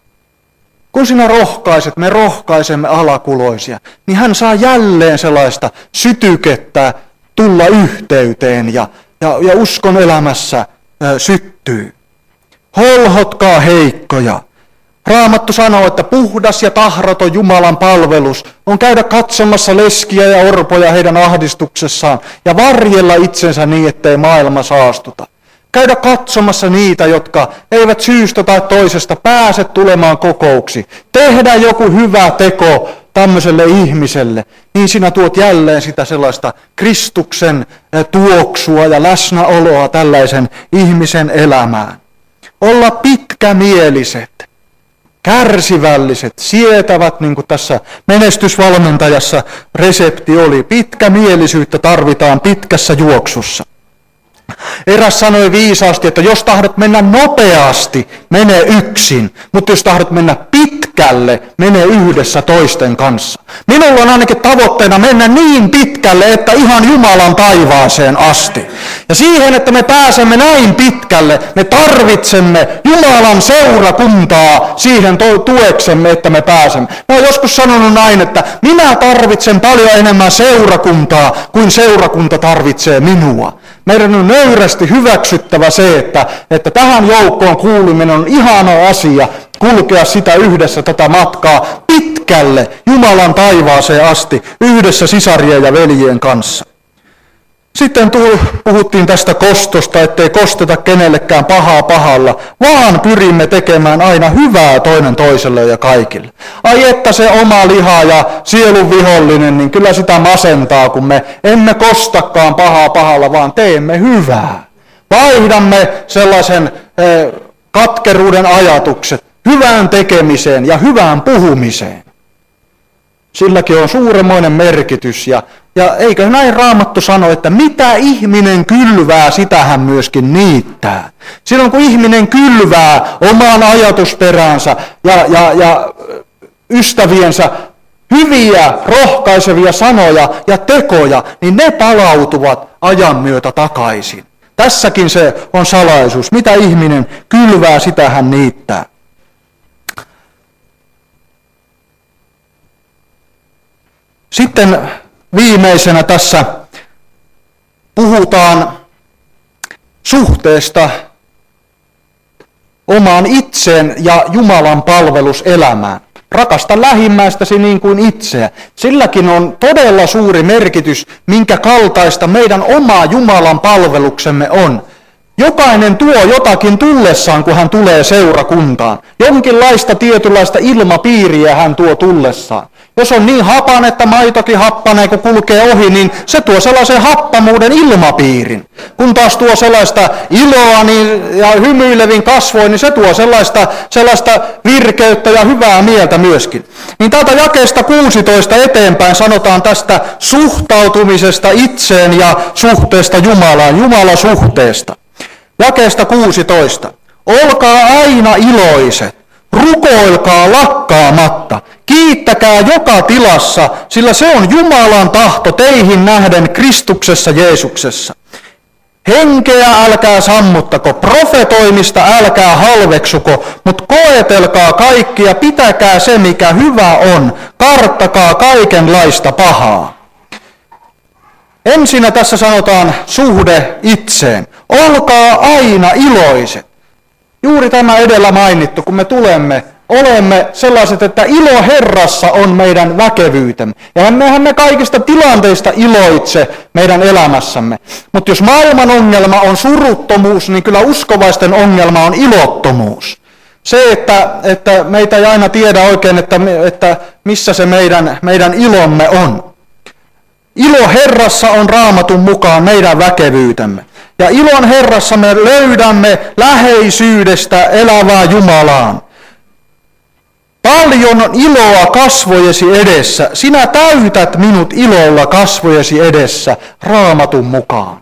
Speaker 1: Kun sinä rohkaiset, me rohkaisemme alakuloisia, niin hän saa jälleen sellaista sytykettä tulla yhteyteen ja, ja, ja uskon elämässä ä, syttyy. Holhotkaa heikkoja. Raamattu sanoo, että puhdas ja tahraton Jumalan palvelus on käydä katsomassa leskiä ja orpoja heidän ahdistuksessaan ja varjella itsensä niin, ettei maailma saastuta. Käydä katsomassa niitä, jotka eivät syystä tai toisesta pääse tulemaan kokouksi. Tehdä joku hyvä teko tämmöiselle ihmiselle, niin sinä tuot jälleen sitä sellaista Kristuksen tuoksua ja läsnäoloa tällaisen ihmisen elämään. Olla pitkämieliset, kärsivälliset, sietävät, niin kuin tässä menestysvalmentajassa resepti oli. Pitkämielisyyttä tarvitaan pitkässä juoksussa. Eräs sanoi viisaasti, että jos tahdot mennä nopeasti, mene yksin, mutta jos tahdot mennä pitkälle, mene yhdessä toisten kanssa. Minulla on ainakin tavoitteena mennä niin pitkälle, että ihan Jumalan taivaaseen asti. Ja siihen, että me pääsemme näin pitkälle, me tarvitsemme Jumalan seurakuntaa siihen tueksemme, että me pääsemme. Mä oon joskus sanonut näin, että minä tarvitsen paljon enemmän seurakuntaa kuin seurakunta tarvitsee minua. Meidän on nöyrästi hyväksyttävä se, että, että tähän joukkoon kuuluminen on ihana asia, kulkea sitä yhdessä tätä matkaa pitkälle Jumalan taivaaseen asti yhdessä sisarien ja veljien kanssa. Sitten puhuttiin tästä kostosta, ettei kosteta kenellekään pahaa pahalla, vaan pyrimme tekemään aina hyvää toinen toiselle ja kaikille. Ai että se oma liha ja sielun vihollinen, niin kyllä sitä masentaa, kun me emme kostakaan pahaa pahalla, vaan teemme hyvää. Vaihdamme sellaisen eh, katkeruuden ajatukset hyvään tekemiseen ja hyvään puhumiseen. Silläkin on suuremmoinen merkitys ja, ja eikö näin Raamattu sano, että mitä ihminen kylvää, sitä hän myöskin niittää. Silloin kun ihminen kylvää omaan ajatusperäänsä ja, ja, ja ystäviensä hyviä, rohkaisevia sanoja ja tekoja, niin ne palautuvat ajan myötä takaisin. Tässäkin se on salaisuus. Mitä ihminen kylvää, sitä hän niittää. Sitten viimeisenä tässä puhutaan suhteesta omaan itseen ja Jumalan palveluselämään. Rakasta lähimmäistäsi niin kuin itseä. Silläkin on todella suuri merkitys, minkä kaltaista meidän oma Jumalan palveluksemme on. Jokainen tuo jotakin tullessaan, kun hän tulee seurakuntaan. Jonkinlaista tietynlaista ilmapiiriä hän tuo tullessaan. Jos on niin hapan, että maitokin happanee, kun kulkee ohi, niin se tuo sellaisen happamuuden ilmapiirin. Kun taas tuo sellaista iloa niin, ja hymyilevin kasvoin, niin se tuo sellaista, sellaista virkeyttä ja hyvää mieltä myöskin. Niin täältä jakeesta kuusitoista eteenpäin sanotaan tästä suhtautumisesta itseen ja suhteesta Jumalaan, Jumalasuhteesta. Jakeesta kuusitoista. Olkaa aina iloiset, rukoilkaa lakkaamatta, kiittäkää joka tilassa, sillä se on Jumalan tahto teihin nähden Kristuksessa Jeesuksessa. Henkeä älkää sammuttako, profetoimista älkää halveksuko, mutta koetelkaa kaikki ja pitäkää se, mikä hyvä on, karttakaa kaikenlaista pahaa. Ensinnä tässä sanotaan suhde itseen. Olkaa aina iloiset. Juuri tämä edellä mainittu, kun me tulemme, olemme sellaiset, että ilo Herrassa on meidän väkevyytemme. Ja mehän me kaikista tilanteista iloitse meidän elämässämme. Mutta jos maailman ongelma on suruttomuus, niin kyllä uskovaisten ongelma on ilottomuus. Se, että, että meitä ei aina tiedä oikein, että, että missä se meidän, meidän ilomme on. Ilo Herrassa on Raamatun mukaan meidän väkevyytemme. Ja ilon Herrassa me löydämme läheisyydestä elävää Jumalaan. Paljon on iloa kasvojesi edessä. Sinä täytät minut ilolla kasvojesi edessä Raamatun mukaan.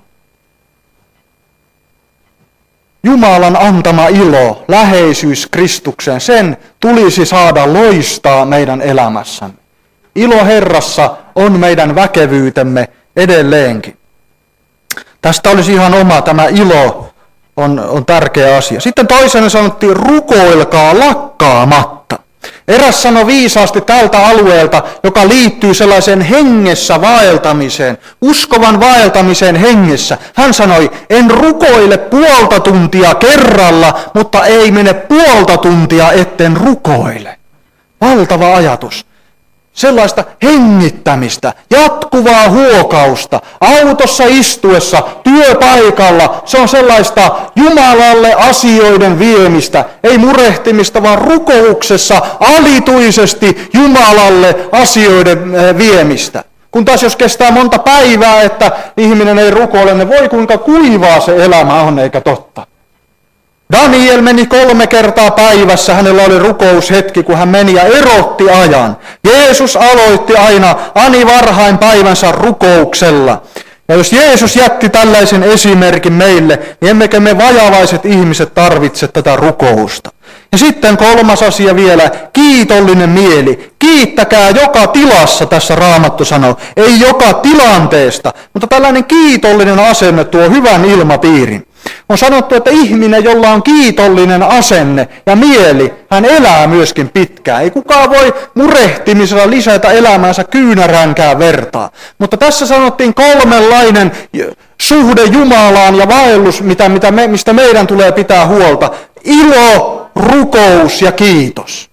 Speaker 1: Jumalan antama ilo, läheisyys Kristukseen, sen tulisi saada loistaa meidän elämässämme. Ilo Herrassa on meidän väkevyytemme edelleenkin. Tästä olisi ihan oma, tämä ilo on, on tärkeä asia. Sitten toisena sanottiin, rukoilkaa lakkaamatta. Eräs sanoi viisaasti tältä alueelta, joka liittyy sellaiseen hengessä vaeltamiseen, uskovan vaeltamiseen hengessä. Hän sanoi, en rukoile puolta tuntia kerralla, mutta ei mene puolta tuntia etten rukoile. Valtava ajatus. Sellaista hengittämistä, jatkuvaa huokausta, autossa istuessa, työpaikalla. Se on sellaista Jumalalle asioiden viemistä, ei murehtimista, vaan rukouksessa alituisesti Jumalalle asioiden viemistä. Kun taas jos kestää monta päivää, että ihminen ei rukoile, niin voi kuinka kuivaa se elämä on, eikä totta. Daniel meni kolme kertaa päivässä, hänellä oli rukoushetki, kun hän meni ja erotti ajan. Jeesus aloitti aina ani varhain päivänsä rukouksella. Ja jos Jeesus jätti tällaisen esimerkin meille, niin emmekö me vajavaiset ihmiset tarvitse tätä rukousta. Ja sitten kolmas asia vielä, kiitollinen mieli. Kiittäkää joka tilassa, tässä Raamattu sanoo, ei joka tilanteesta, mutta tällainen kiitollinen asenne tuo hyvän ilmapiirin. On sanottu, että ihminen, jolla on kiitollinen asenne ja mieli, hän elää myöskin pitkään. Ei kukaan voi murehtimisella lisätä elämäänsä kyynäränkään vertaa. Mutta tässä sanottiin kolmenlainen suhde Jumalaan ja vaellus, mitä, mitä me, mistä meidän tulee pitää huolta. Ilo, rukous ja kiitos.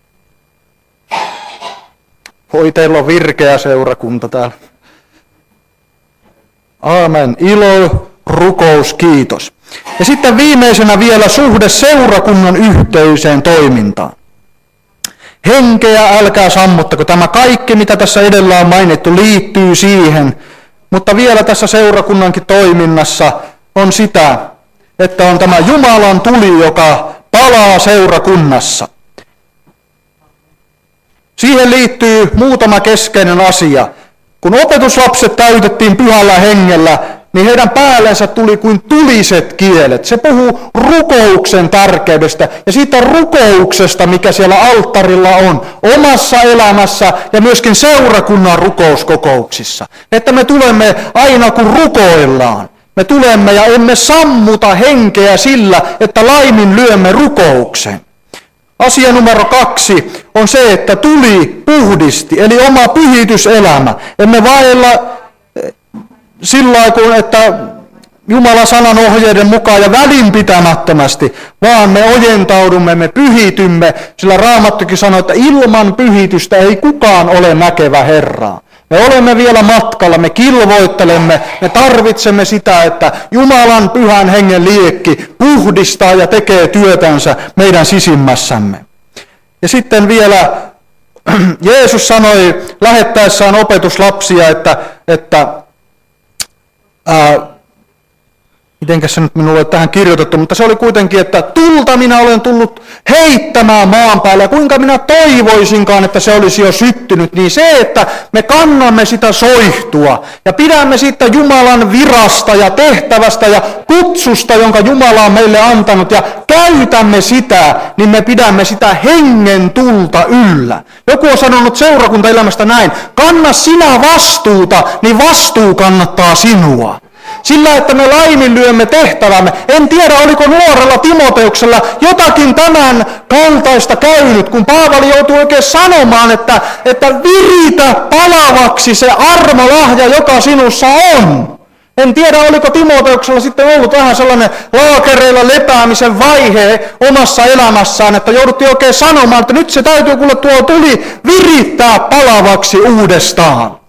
Speaker 1: Voi, teillä on virkeä seurakunta täällä. Aamen. Ilo, rukous, kiitos. Ja sitten viimeisenä vielä suhde seurakunnan yhteiseen toimintaan. Henkeä älkää sammuttako. Tämä kaikki, mitä tässä edellä on mainittu, liittyy siihen. Mutta vielä tässä seurakunnankin toiminnassa on sitä, että on tämä Jumalan tuli, joka palaa seurakunnassa. Siihen liittyy muutama keskeinen asia. Kun opetuslapset täytettiin pyhällä hengellä, niin heidän päällensä tuli kuin tuliset kielet. Se puhuu rukouksen tärkeydestä ja siitä rukouksesta, mikä siellä alttarilla on, omassa elämässä ja myöskin seurakunnan rukouskokouksissa. Että me tulemme aina kun rukoillaan. Me tulemme ja emme sammuta henkeä sillä, että laiminlyömme rukouksen. Asia numero kaksi on se, että tuli puhdisti, eli oma pyhityselämä. Emme vaella sillä lailla, että Jumalan sanan ohjeiden mukaan ja välinpitämättömästi, vaan me ojentaudumme, me pyhitymme, sillä Raamattukin sanoo, että ilman pyhitystä ei kukaan ole näkevä Herraa. Me olemme vielä matkalla, me kilvoittelemme, me tarvitsemme sitä, että Jumalan pyhän hengen liekki puhdistaa ja tekee työtänsä meidän sisimmässämme. Ja sitten vielä Jeesus sanoi lähettäessään opetuslapsia, että, että ää, mitenkäs se nyt minulle on tähän kirjoitettu, mutta se oli kuitenkin, että tulta minä olen tullut heittämään maan päälle, ja kuinka minä toivoisinkaan, että se olisi jo syttynyt, niin se, että me kannamme sitä soihtua, ja pidämme siitä Jumalan virasta ja tehtävästä ja kutsusta, jonka Jumala on meille antanut, ja käytämme sitä, niin me pidämme sitä hengen tulta yllä. Joku on sanonut seurakuntaelämästä näin, kanna sinä vastuuta, niin vastuu kannattaa sinua. Sillä, että me laiminlyömme tehtävämme. En tiedä, oliko nuorella Timoteuksella jotakin tämän kaltaista käynyt, kun Paavali joutui oikein sanomaan, että, että viritä palavaksi se armolahja, joka sinussa on. En tiedä, oliko Timoteuksella sitten ollut vähän sellainen laakereilla lepäämisen vaihe omassa elämässään, että jouduttiin oikein sanomaan, että nyt se täytyy kuule tuo tuli virittää palavaksi uudestaan.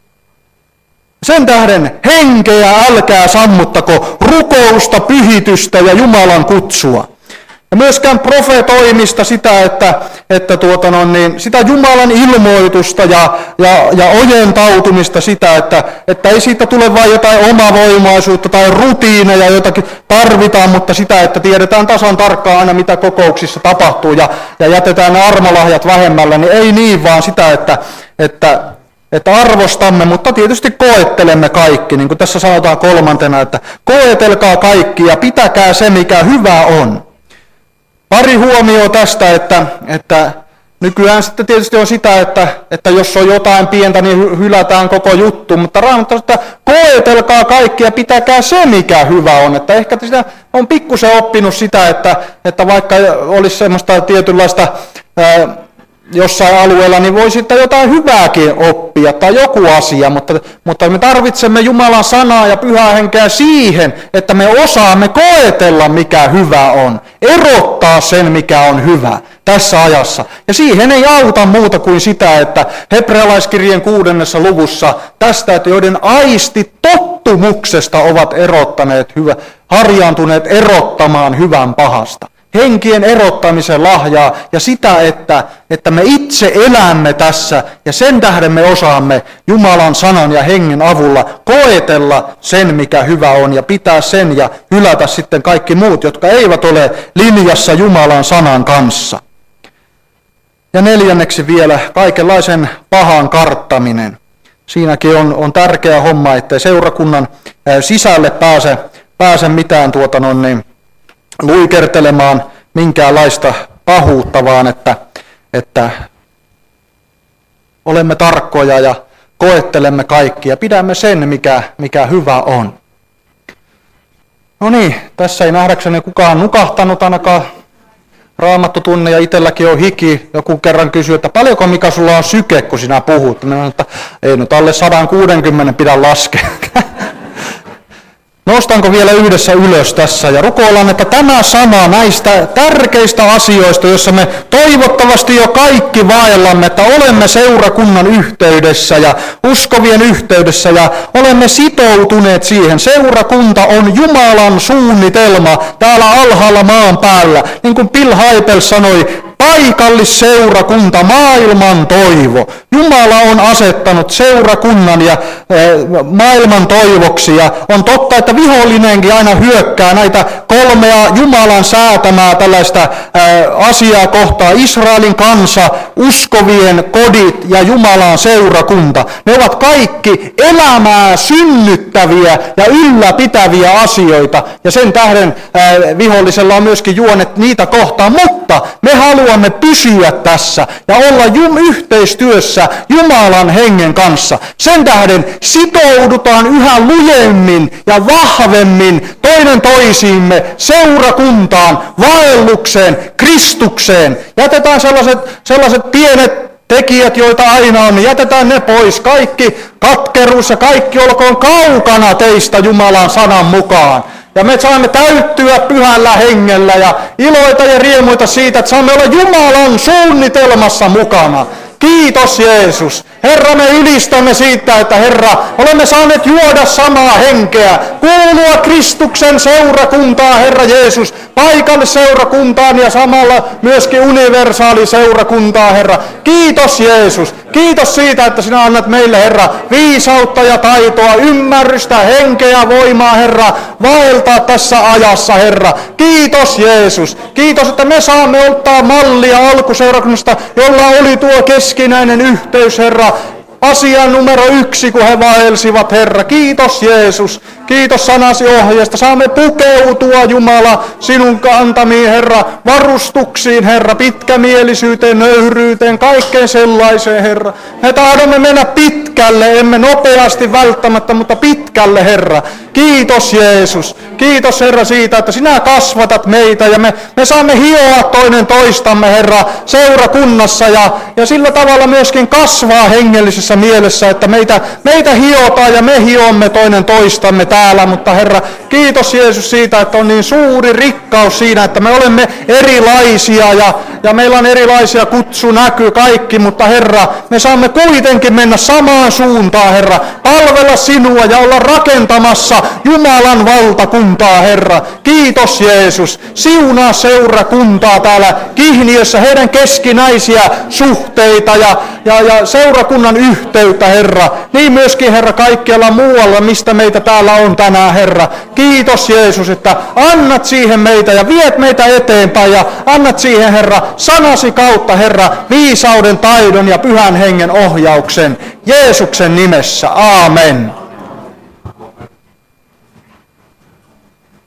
Speaker 1: Sen tähden henkeä älkää sammuttako, rukousta, pyhitystä ja Jumalan kutsua. Ja myöskään profetoimista sitä, että, että tuota no, niin, sitä Jumalan ilmoitusta ja, ja, ja ojentautumista sitä, että, että ei siitä tule vain jotain omavoimaisuutta tai rutiineja, jotakin tarvitaan, mutta sitä, että tiedetään tasan tarkkaan aina mitä kokouksissa tapahtuu ja, ja jätetään ne armolahjat vähemmällä, niin ei niin, vaan sitä, että, että Että arvostamme, mutta tietysti koettelemme kaikki, niin kuin tässä sanotaan kolmantena, että koetelkaa kaikki ja pitäkää se, mikä hyvä on. Pari huomioa tästä, että, että nykyään sitten tietysti on sitä, että, että jos on jotain pientä, niin hylätään koko juttu, mutta Raamattu, että koetelkaa kaikki ja pitäkää se, mikä hyvä on. Että ehkä sitä on pikkusen oppinut sitä, että, että vaikka olisi semmoista tietynlaista ää, jossain alueella, niin voi sitten jotain hyvääkin oppia tai joku asia, mutta, mutta me tarvitsemme Jumalan sanaa ja Pyhää Henkeä siihen, että me osaamme koetella, mikä hyvä on, erottaa sen, mikä on hyvä tässä ajassa. Ja siihen ei auta muuta kuin sitä, että hebrealaiskirjeen kuudennessa luvussa tästä, että joiden aistit tottumuksesta ovat erottaneet hyvä, harjaantuneet erottamaan hyvän pahasta. Henkien erottamisen lahjaa ja sitä, että, että me itse elämme tässä ja sen tähden me osaamme Jumalan sanan ja hengen avulla koetella sen, mikä hyvä on ja pitää sen ja hylätä sitten kaikki muut, jotka eivät ole linjassa Jumalan sanan kanssa. Ja neljänneksi vielä kaikenlaisen pahan karttaminen. Siinäkin on, on tärkeä homma, ettei seurakunnan sisälle pääse, pääse mitään tuota no niin, luikertelemaan minkäänlaista pahuutta, vaan että, että olemme tarkkoja ja koettelemme kaikki ja pidämme sen, mikä, mikä hyvä on. No niin, tässä ei nähdäkseni kukaan nukahtanut ainakaan raamattotunne ja itselläkin on hiki. Joku kerran kysyi, että paljonko Mika sulla on syke, kun sinä puhut. Minä sanoin, että ei nyt alle sata kuusikymmentä pidä laskea. Nostanko vielä yhdessä ylös tässä ja rukoillaan, että tämä sana näistä tärkeistä asioista, joissa me toivottavasti jo kaikki vaellamme, että olemme seurakunnan yhteydessä ja uskovien yhteydessä ja olemme sitoutuneet siihen. Seurakunta on Jumalan suunnitelma täällä alhaalla maan päällä. Niin kuin Bill Hybels sanoi, paikallisseurakunta, maailman toivo. Jumala on asettanut seurakunnan ja maailman toivoksi ja on totta, että vihollinenkin aina hyökkää näitä kolmea Jumalan säätämää tällaista asiaa kohtaa. Israelin kansa, uskovien kodit ja Jumalan seurakunta. Ne ovat kaikki elämää synnyttäviä ja ylläpitäviä asioita ja sen tähden vihollisella on myöskin juonet niitä kohtaan, mutta me haluamme pysyä tässä ja olla jum- yhteistyössä Jumalan hengen kanssa. Sen tähden sitoudutaan yhä lujemmin ja vahvemmin toinen toisiimme seurakuntaan, vaellukseen, Kristukseen. Jätetään sellaiset, sellaiset pienet tekijät, joita aina on, niin jätetään ne pois. Kaikki katkeruus ja kaikki olkoon kaukana teistä Jumalan sanan mukaan. Ja me saamme täyttyä pyhällä hengellä ja iloita ja riemuita siitä, että saamme olla Jumalan suunnitelmassa mukana. Kiitos Jeesus. Herra, me ylistämme siitä, että Herra, olemme saaneet juoda samaa henkeä, kuulua Kristuksen seurakuntaan, Herra Jeesus, paikallisseurakuntaan ja samalla myöskin universaaliseurakuntaan, Herra. Kiitos Jeesus. Kiitos siitä, että sinä annat meille, Herra, viisautta ja taitoa, ymmärrystä, henkeä, voimaa, Herra, vaeltaa tässä ajassa, Herra. Kiitos Jeesus. Kiitos, että me saamme ottaa mallia alkuseurakunnasta, jolla oli tuo keskinäinen yhteys, Herra. Asia numero yksi, kun he vaelsivat, Herra. Kiitos Jeesus. Kiitos sanasi ohjeesta. Saamme pukeutua, Jumala, sinun kantamiin, Herra, varustuksiin, Herra, pitkämielisyyteen, nöyryyteen, kaikkeen sellaiseen, Herra. Me tahdomme mennä pitkälle, emme nopeasti välttämättä, mutta pitkälle, Herra. Kiitos Jeesus. Kiitos, Herra, siitä, että sinä kasvatat meitä ja me, me saamme hioa toinen toistamme, Herra, seurakunnassa ja, ja sillä tavalla myöskin kasvaa hengellisessä mielessä, että meitä, meitä hiotaan ja me hiomme toinen toistamme täällä, mutta Herra, kiitos Jeesus siitä, että on niin suuri rikkaus siinä, että me olemme erilaisia ja, ja meillä on erilaisia kutsunäky kaikki, mutta Herra, me saamme kuitenkin mennä samaan suuntaan, Herra, palvella sinua ja olla rakentamassa Jumalan valtakuntaa, Herra. Kiitos Jeesus. Siunaa seurakuntaa täällä Kihniössä, heidän keskinäisiä suhteita ja, ja, ja seurakunnan yhteyttä, Herra. Niin myöskin, Herra, kaikkialla muualla, mistä meitä täällä on tänään, Herra. Kiitos Jeesus, että annat siihen meitä ja viet meitä eteenpäin ja annat siihen, Herra, sanasi kautta, Herra, viisauden, taidon ja pyhän hengen ohjauksen. Jeesuksen nimessä. Aamen.